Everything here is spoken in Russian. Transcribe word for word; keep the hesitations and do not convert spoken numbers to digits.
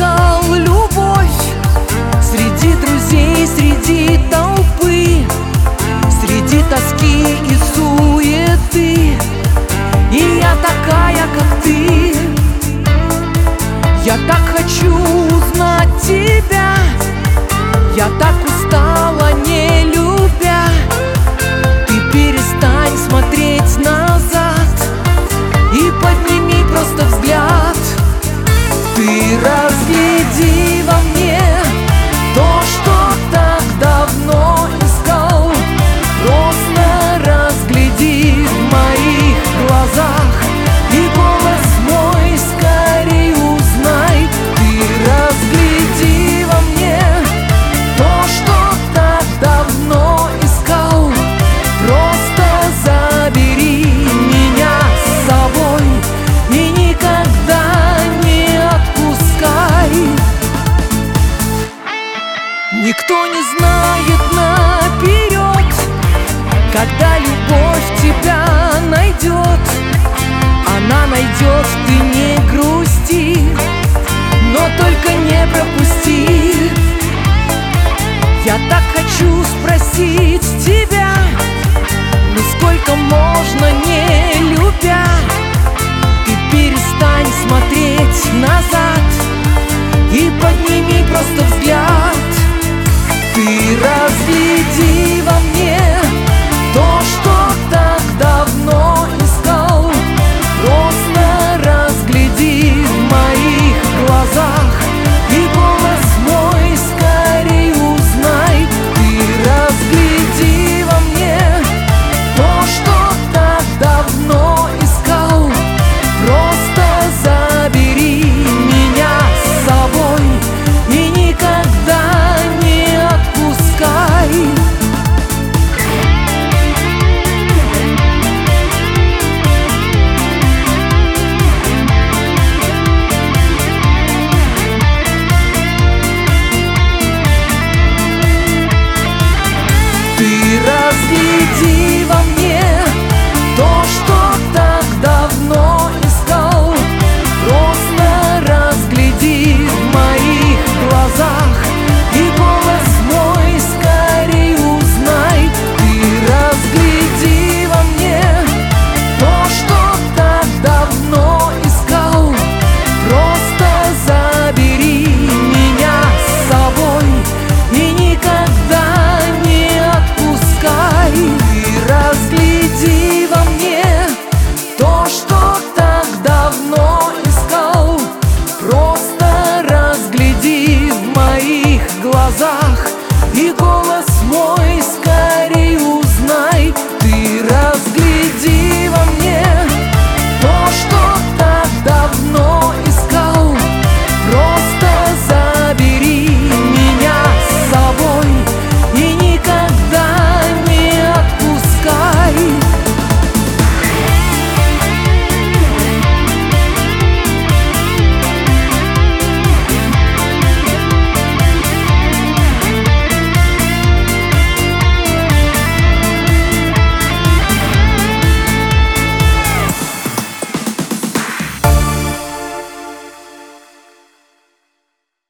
искал любовь среди друзей, среди толпы, среди тоски и суеты. И я такая, как ты. Я так хочу узнать тебя. Я так устала, не любя. Ты перестань смотреть назад и подними просто взгляд. Ты разведи во мне то, что так давно искал. Просто разгляди в моих глазах и голос мой скорее узнай. Ты разгляди во мне то, что так давно искал. Просто забери меня с собой и никогда не отпускай. Никто не знает наперед, когда любовь тебя найдет. Она найдет, ты не грусти, но только не пропусти. Я так хочу спросить тебя, ну сколько можно, не любя? Ты перестань смотреть назад и подними просто взгляд. Ты разведи во